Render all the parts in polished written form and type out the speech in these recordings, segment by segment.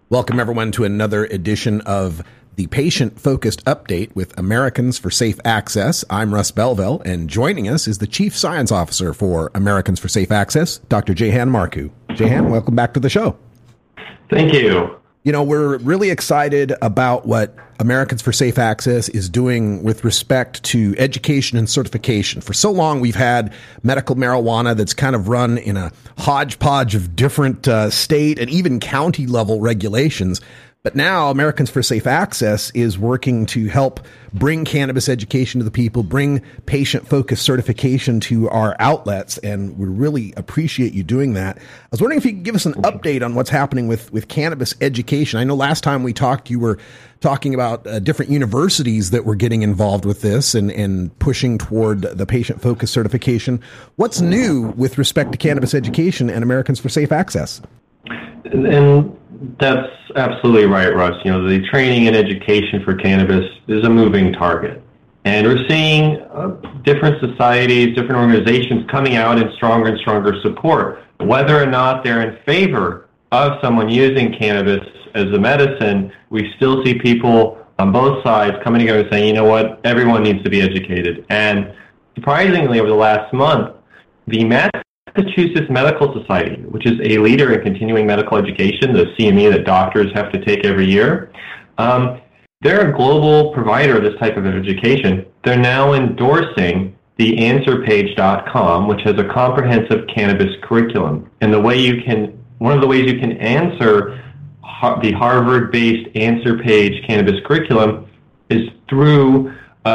Welcome, everyone, to another edition of the Patient-Focused Update with Americans for Safe Access. I'm Russ Belville, and joining us is the Chief Science Officer for Americans for Safe Access, Dr. Jehan Markoo. Jehan, welcome back to the show. Thank you. You know, we're really excited about what Americans for Safe Access is doing with respect to education and certification. For so long, we've had medical marijuana that's kind of run in a hodgepodge of different state and even county level regulations. But now Americans for Safe Access is working to help bring cannabis education to the people, bring patient-focused certification to our outlets, and we really appreciate you doing that. I was wondering if you could give us an update on what's happening with cannabis education. I know last time we talked, you were talking about different universities that were getting involved with this and pushing toward the patient-focused certification. What's new with respect to cannabis education and Americans for Safe Access? And that's absolutely right, Russ. You know, the training and education for cannabis is a moving target. And we're seeing different societies, different organizations coming out in stronger and stronger support. Whether or not they're in favor of someone using cannabis as a medicine, we still see people on both sides coming together saying, you know what, everyone needs to be educated. And surprisingly, over the last month, the Massachusetts Medical Society, which is a leader in continuing medical education, the CME that doctors have to take every year, they're a global provider of this type of education. They're now endorsing the AnswerPage.com, which has a comprehensive cannabis curriculum. And one of the ways you can answer the Harvard-based AnswerPage cannabis curriculum is through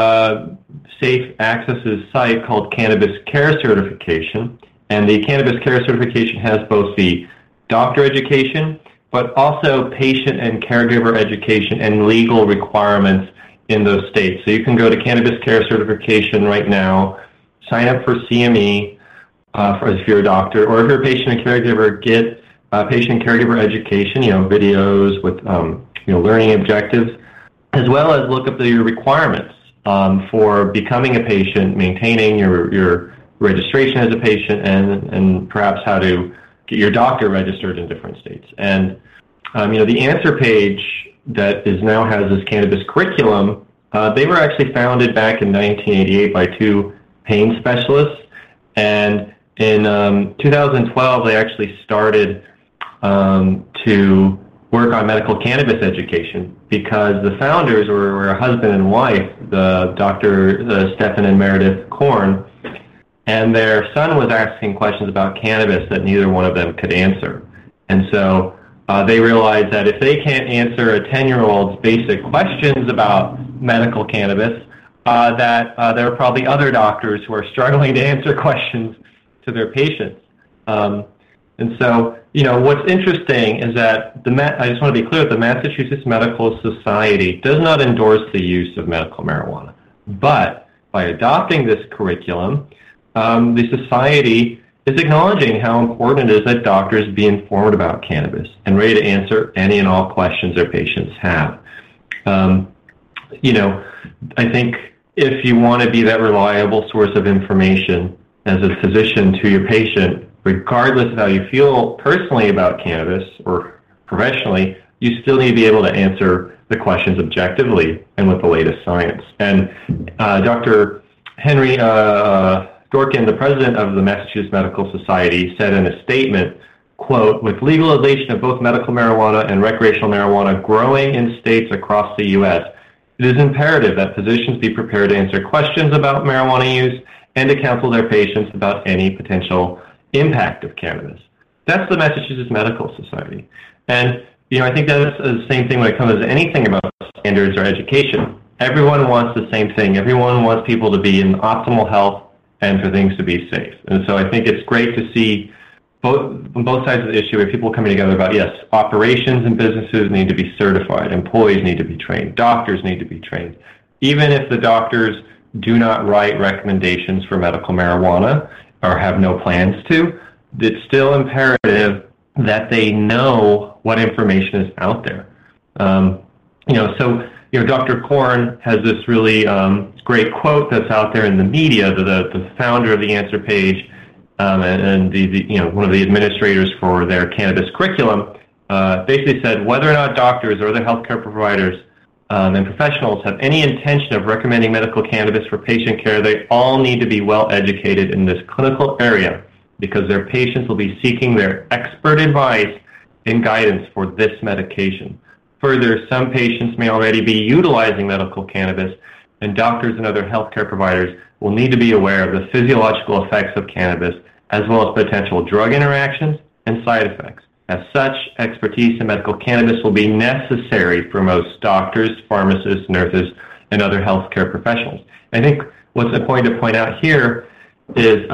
Safe Access's site called Cannabis Care Certification. And the Cannabis Care Certification has both the doctor education, but also patient and caregiver education and legal requirements in those states. So you can go to Cannabis Care Certification right now, sign up for CME if you're a doctor, or if you're a patient and caregiver, get patient and caregiver education, videos with learning objectives, as well as look up your requirements for becoming a patient, maintaining your registration as a patient, and perhaps how to get your doctor registered in different states. And the Answer Page that now has this cannabis curriculum, they were actually founded back in 1988 by two pain specialists, and in 2012 they actually started to work on medical cannabis education because the founders were a husband and wife, the Dr. Stephan and Meredith Korn, and their son was asking questions about cannabis that neither one of them could answer. And so they realized that if they can't answer a 10-year-old's basic questions about medical cannabis, that there are probably other doctors who are struggling to answer questions to their patients. And so, what's interesting is that I just want to be clear that the Massachusetts Medical Society does not endorse the use of medical marijuana. But by adopting this curriculum, the society is acknowledging how important it is that doctors be informed about cannabis and ready to answer any and all questions their patients have. I think if you want to be that reliable source of information as a physician to your patient, regardless of how you feel personally about cannabis or professionally, you still need to be able to answer the questions objectively and with the latest science. And Dr. Henry Dworkin, the president of the Massachusetts Medical Society, said in a statement, quote, "With legalization of both medical marijuana and recreational marijuana growing in states across the U.S., it is imperative that physicians be prepared to answer questions about marijuana use and to counsel their patients about any potential impact of cannabis." That's the Massachusetts Medical Society. And, I think that's the same thing when it comes to anything about standards or education. Everyone wants the same thing. Everyone wants people to be in optimal health and for things to be safe. And so I think it's great to see on both sides of the issue where people coming together about, yes, operations and businesses need to be certified, employees need to be trained, doctors need to be trained. Even if the doctors do not write recommendations for medical marijuana or have no plans to, it's still imperative that they know what information is out there. Dr. Korn has this really great quote that's out there in the media. The founder of the Answer Page and one of the administrators for their cannabis curriculum basically said whether or not doctors or other healthcare providers and professionals have any intention of recommending medical cannabis for patient care, they all need to be well educated in this clinical area because their patients will be seeking their expert advice and guidance for this medication. Further, some patients may already be utilizing medical cannabis, and doctors and other healthcare providers will need to be aware of the physiological effects of cannabis as well as potential drug interactions and side effects. As such, expertise in medical cannabis will be necessary for most doctors, pharmacists, nurses, and other healthcare professionals. I think what's important to point out here is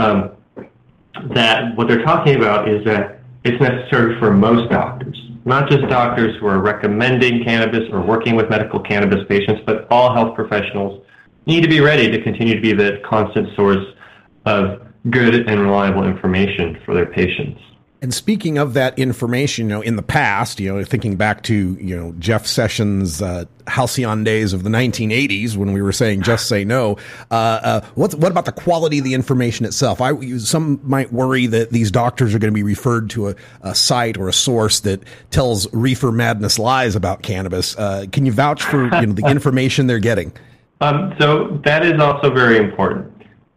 that what they're talking about is that it's necessary for most doctors, not just doctors who are recommending cannabis or working with medical cannabis patients, but all health professionals need to be ready to continue to be the constant source of good and reliable information for their patients. And speaking of that information, in the past, thinking back to, Jeff Sessions' halcyon days of the 1980s when we were saying just say no, what about the quality of the information itself? Some might worry that these doctors are going to be referred to a site or a source that tells reefer madness lies about cannabis. Can you vouch for the information they're getting? So that is also very important.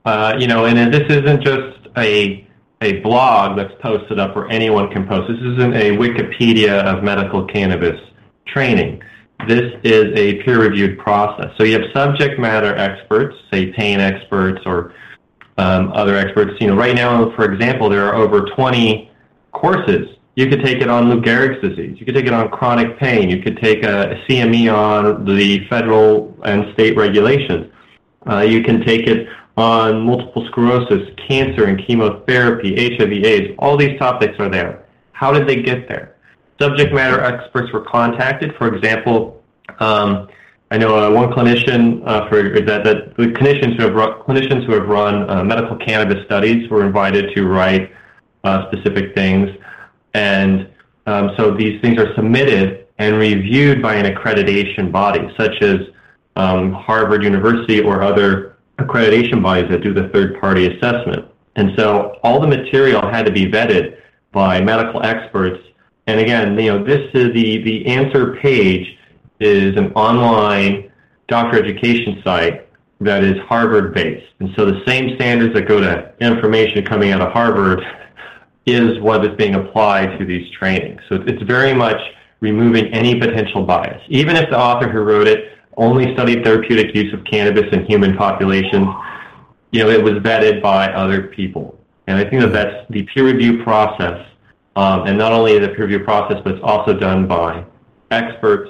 And this isn't just a blog that's posted up where anyone can post. This isn't a Wikipedia of medical cannabis training. This is a peer-reviewed process. So you have subject matter experts, say pain experts or other experts. Right now, for example, there are over 20 courses. You could take it on Lou Gehrig's disease. You could take it on chronic pain. You could take a CME on the federal and state regulations. You can take it on multiple sclerosis, cancer and chemotherapy, HIV/AIDS. All these topics are there. How did they get there? Subject matter experts were contacted. For example, I know one clinician the clinicians who have run medical cannabis studies were invited to write specific things, and so these things are submitted and reviewed by an accreditation body, such as Harvard University or other accreditation bodies that do the third-party assessment. And so all the material had to be vetted by medical experts. And again, this is the answer page is an online doctor education site that is Harvard-based. And so the same standards that go to information coming out of Harvard is what is being applied to these trainings. So it's very much removing any potential bias. Even if the author who wrote it only studied therapeutic use of cannabis in human populations, it was vetted by other people. And I think that's the peer review process, and not only the peer review process, but it's also done by experts,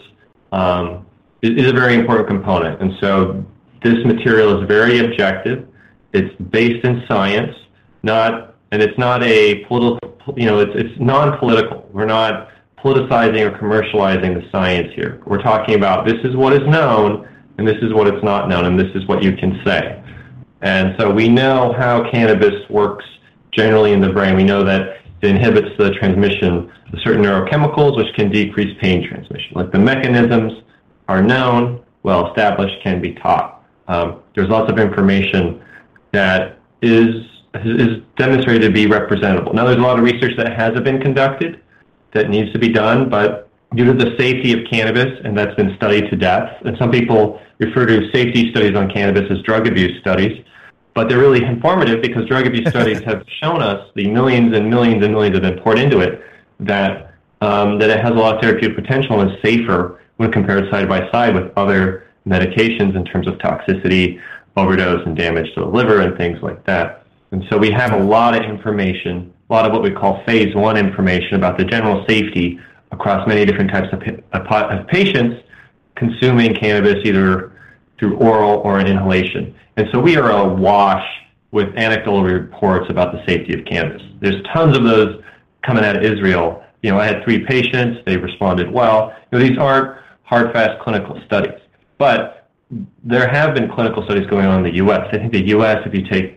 is a very important component. And so this material is very objective. It's based in science, and it's not a political, it's non-political. We're not politicizing or commercializing the science here. We're talking about this is what is known, and this is what is not known, and this is what you can say. And so we know how cannabis works generally in the brain. We know that it inhibits the transmission of certain neurochemicals, which can decrease pain transmission. Like the mechanisms are known, well established, can be taught. There's lots of information that is demonstrated to be representable. Now, there's a lot of research that hasn't been conducted that needs to be done, but due to the safety of cannabis, and that's been studied to death, and some people refer to safety studies on cannabis as drug abuse studies, but they're really informative because drug abuse studies have shown us the millions and millions and millions that have been poured into it, that it has a lot of therapeutic potential and is safer when compared side by side with other medications in terms of toxicity, overdose, and damage to the liver and things like that. And so we have a lot of information, a lot of what we call phase 1 information about the general safety across many different types of patients consuming cannabis either through oral or an inhalation. And so we are awash with anecdotal reports about the safety of cannabis. There's tons of those coming out of Israel. I had 3 patients, they responded well. These aren't hard, fast clinical studies, but there have been clinical studies going on in the U.S. I think the U.S., if you take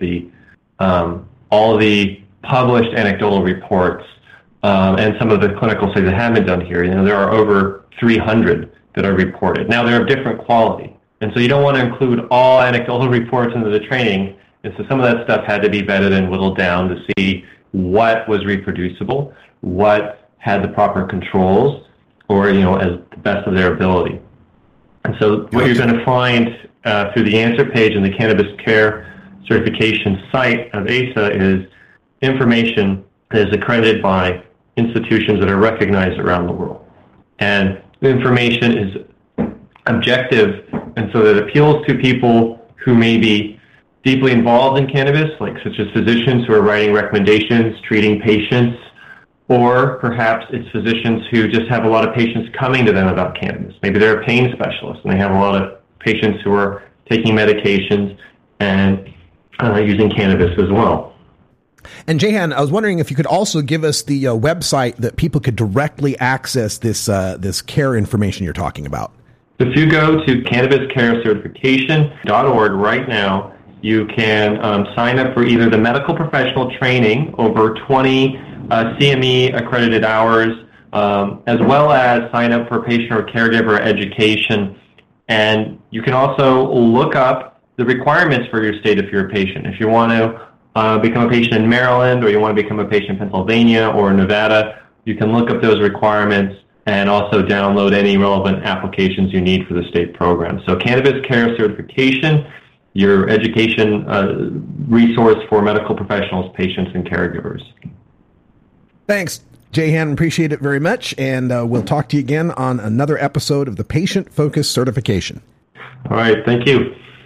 all the published anecdotal reports and some of the clinical studies that have been done here, there are over 300 that are reported. Now, they're of different quality, and so you don't want to include all anecdotal reports into the training, and so some of that stuff had to be vetted and whittled down to see what was reproducible, what had the proper controls or, as the best of their ability. And so what you're going to find through the answer page in the Cannabis Care Certification site of ASA is information that is accredited by institutions that are recognized around the world. And the information is objective, and so that it appeals to people who may be deeply involved in cannabis, such as physicians who are writing recommendations, treating patients, or perhaps it's physicians who just have a lot of patients coming to them about cannabis. Maybe they're a pain specialist and they have a lot of patients who are taking medications and using cannabis as well. And Jehan, I was wondering if you could also give us the website that people could directly access this care information you're talking about. If you go to cannabiscarecertification.org right now, you can sign up for either the medical professional training, over 20 CME accredited hours, as well as sign up for patient or caregiver education. And you can also look up the requirements for your state if you're a patient. If you want to become a patient in Maryland, or you want to become a patient in Pennsylvania or Nevada, you can look up those requirements and also download any relevant applications you need for the state program. So Cannabis Care Certification, your education resource for medical professionals, patients, and caregivers. Thanks, Jehan. Appreciate it very much. And we'll talk to you again on another episode of the Patient Focused Certification. All right. Thank you.